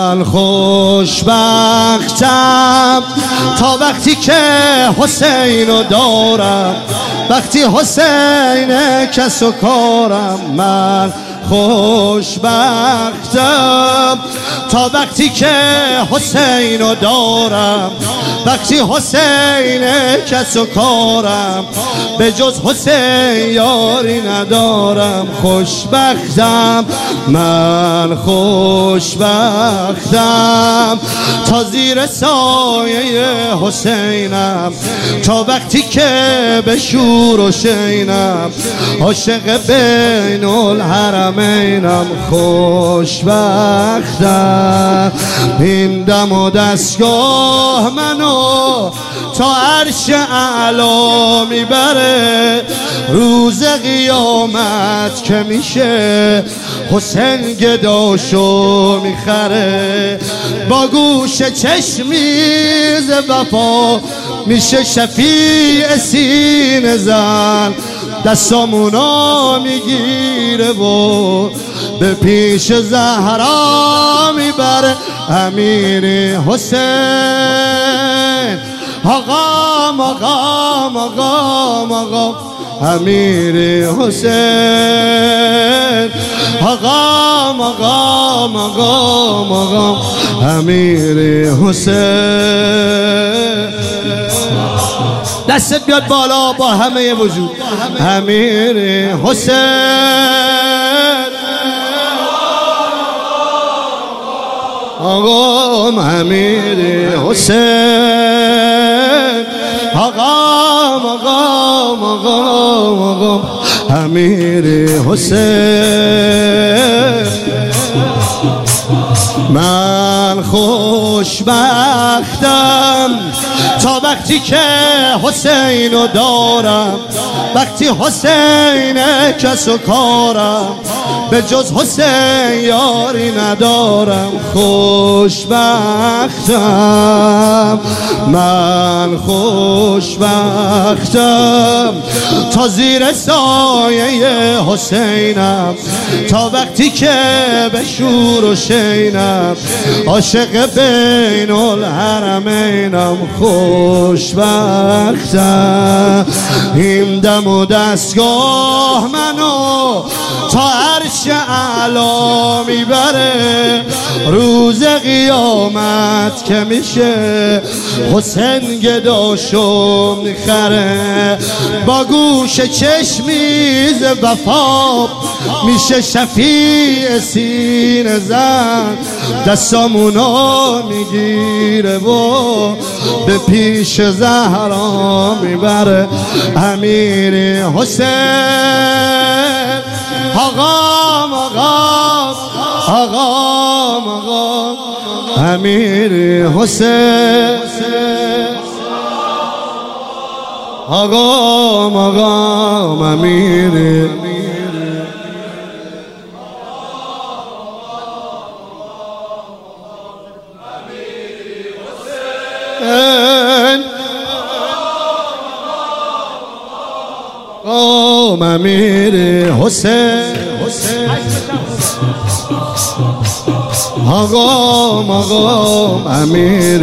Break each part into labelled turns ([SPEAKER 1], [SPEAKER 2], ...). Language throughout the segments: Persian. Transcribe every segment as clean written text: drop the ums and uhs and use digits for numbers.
[SPEAKER 1] من خوشبختم تا وقتی که حسینو دارم، وقتی حسین کس و کارم. من خوشبختم تا وقتی که حسینو دارم، وقتی حسین کس و کارم، به جز حسین یاری ندارم. خوشبختم من خوشبختم تا زیر سایه حسینم، تا وقتی که به شور و شینم، عاشق بین الحرمینم. خوشبختم این دم و دستگاه منو تا عرش اعلا میبره، روز قیامت که میشه حسین گداشو میخره. با گوش چشمیز وفا میشه شفیع سینه زن، دستامونا میگیره و به پیش زهرا میبره. امیر حسین آقام آقام آقام آقام، امیر حسین آقام آقام آقام آقام، امیر حسین. دستت بیاد بالا با همه وجود. امیر حسین آقام، امیر حسین آقام آقام آقام آقام، امیر حسین. من خوشبختم تا وقتی که حسینو دارم، وقتی حسین کس و کارم، به جز حسین یاری ندارم. خوشبختم من خوشبختم تا زیر سایه حسینم، تا وقتی که به شور و شینم، عاشق بین الحرمینم. خوشبختم این دم و دستگاه منو تا عرش اعلا میبره، روز قیامت که میشه حسین گداشو میخره. با گوش چشمیز وفا میشه شفیع سینه زن، دستامونو میگیره و به پیش زهرا میبره. امیر حسین آقام آقام آقام آقام، امیر حسین آقام آقام، امیر آقام، امیر حسین آقام آقام، امیر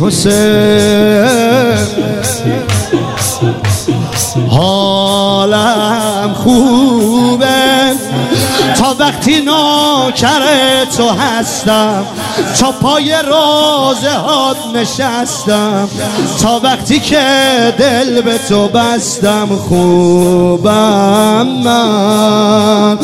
[SPEAKER 1] حسین. حالم خوبه تا وقتی نوکر تو هستم، تا پای روزه هات نشستم، تا وقتی که دل به تو بستم. خوبم من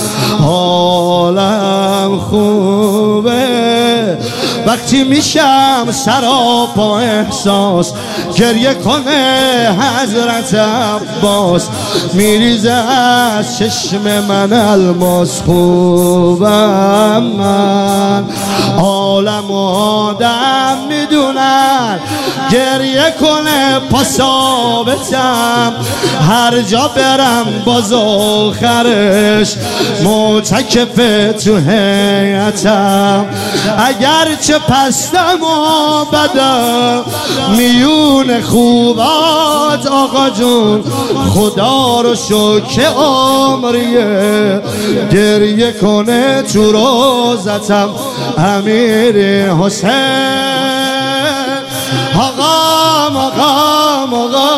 [SPEAKER 1] حالم خوبه وقتی میشم سراپا احساس، گریه کنه حضرت عباس، میریزه از چشم من الماس. خوبم من عالم و آدم میدونن، گریه کنه پا ثابتم، هر جا برم باز آخرش معتکف تو هیئتم. اگرچه پستم و بدم میون خوبات آقا جون، خدا رو شکر عمریه گریه کنه تو روزتم. امیر حسین آقا آقا آقا